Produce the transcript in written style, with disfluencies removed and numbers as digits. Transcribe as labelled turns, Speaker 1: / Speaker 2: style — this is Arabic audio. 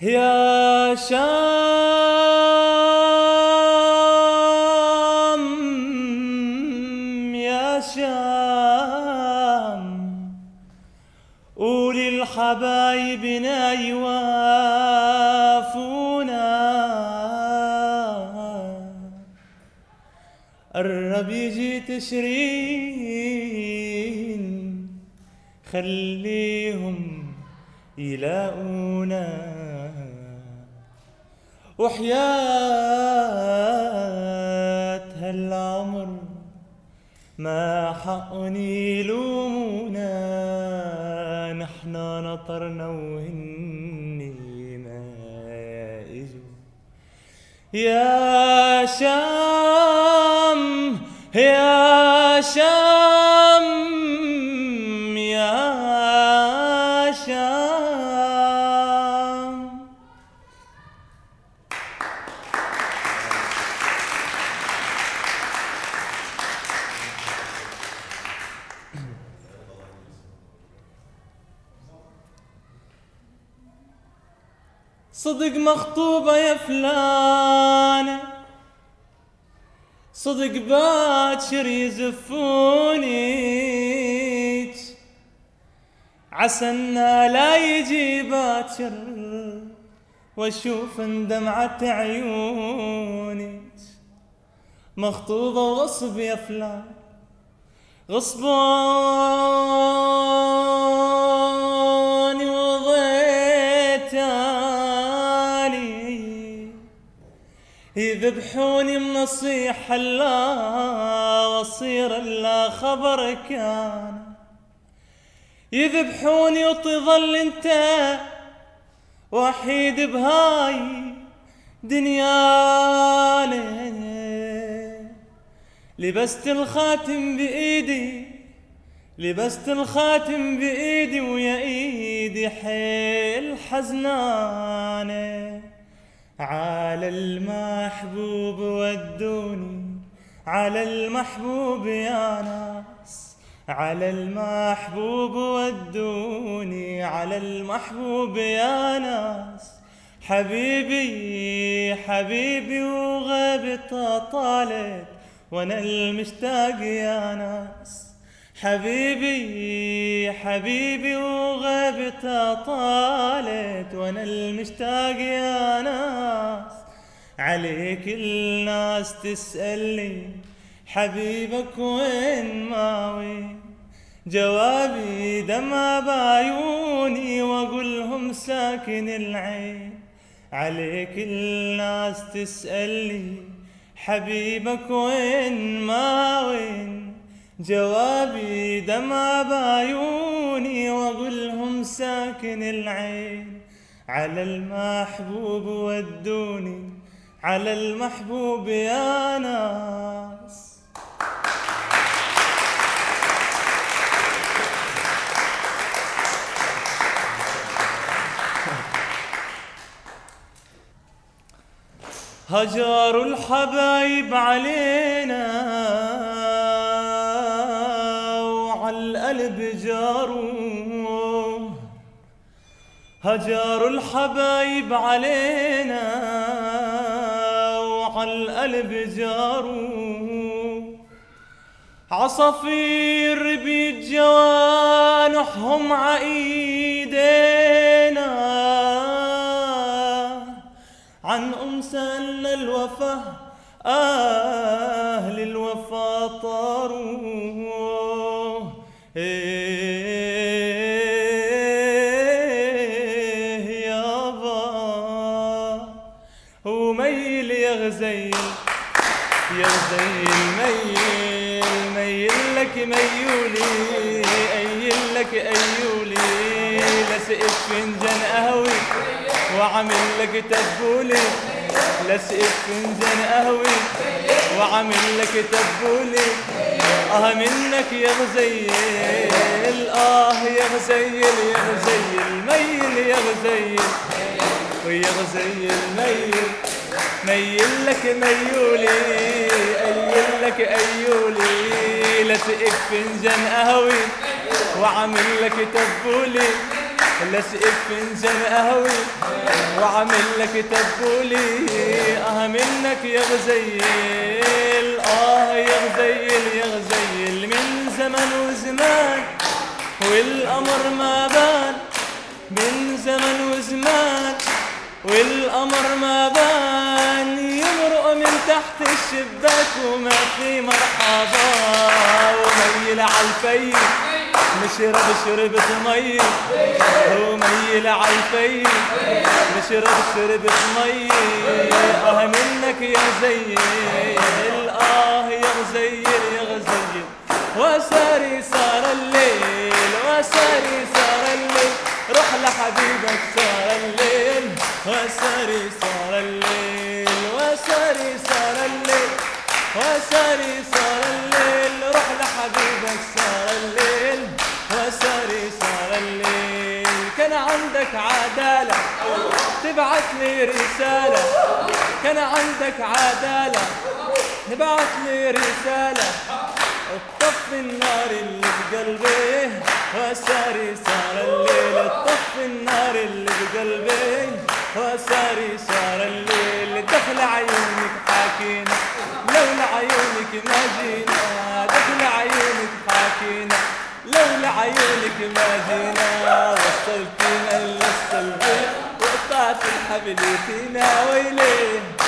Speaker 1: يا شام يا شام، قولي لحبايبنا يوافونا، قرب يجي تشرين خليهم يلاقونا، وحياة هالعمر ما حقن يلومونا، نحنا نطرنا وهني ما اجوا. يا شام يا شام يا شام. صدق مخطوبة يا فلانة، صدق باكر يزفونيك، عسى إنه لا يجي باكر واشوف دمعة عيونك. مخطوبة وغصب يا فلان، غصباني وضيتاني، يذبحوني بنصيحة لا وصير الا خبر كان، يذبحوني وتظل انت وحيد بهاي دنيانا. لبست الخاتم بإيدي، لبست الخاتم بإيدي، ويا إيدي حيل حزنانة، على المحبوب ودوني، على المحبوب يا ناس، على المحبوب ودوني، على المحبوب يا ناس. حبيبي حبيبي وغيبته طالت وانا المشتاق يا ناس، حبيبي حبيبي وغيبته طالت وانا المشتاق يا ناس. عليك الناس تسألني حبيبك وين ما وين، جوابي دمع بعيوني واقولهم ساكن العين. عليك الناس تسألني حبيبك وين ما وين، جوابي دمع بعيوني واقولهم ساكن العين. على المحبوب ودوني، على المحبوب يا ناس. هجروا الحبايب علينا وعلى القلب جاروا، هجروا الحبايب علينا وعلى القلب جاروا، عصافير بيت جوانحهم عايدينا، عن سألنا الوفا أهل الوفا طاروا. يابا وميل يا غزيل، يا غزيل ميل، ميل لك ميولي، أيل لك أيولي، لسقف فنجان قهوي وعمل لك تبولي، لسقف فنجان قهوي وعمل لك تبولي. منك يا غزيل، يا غزيل يا غزيل ميل، يا غزيل ويا غزيل ميل، ميل لك ميولي، أيل لك أيولي، لسقف فنجان قهوي وعمل لك تبولي. لسقف فنجان قهوي وعامل لك تبولي. منك يا غزيل، يا غزيل يا غزيل، من زمن وزمان والقمر ما بان، من زمن وزمان والقمر ما بان، يمرق من تحت الشباك وما في مرحبا. وميل عالفي نشرب شربت مي، وميل عالفي نشرب شربت مي. منك يا غزيل، يا غزيل يا غزيل. وساري صار الليل، وساري صار الليل، روح لحبيبك صار الليل. وساري صار الليل، وساري صار الليل، وساري صار الليل، روح لحبيبك صار الليل. وساري صار الليل. كان عندك عدالة تبعت لي رسالة، كان عندك عدالة تبعت لي رسالة، اطفي النار اللي بقلبي. وساري صار الليل، اطفي النار اللي بقلبي. وساري صار الليل. دخل عيونك حاكينا لولا عيونك ما جينا، دخل عيونك حاكينا لولا عيونك ما جينا. وصلتينا للسلبية وقطعت الحبل فينا ويليه.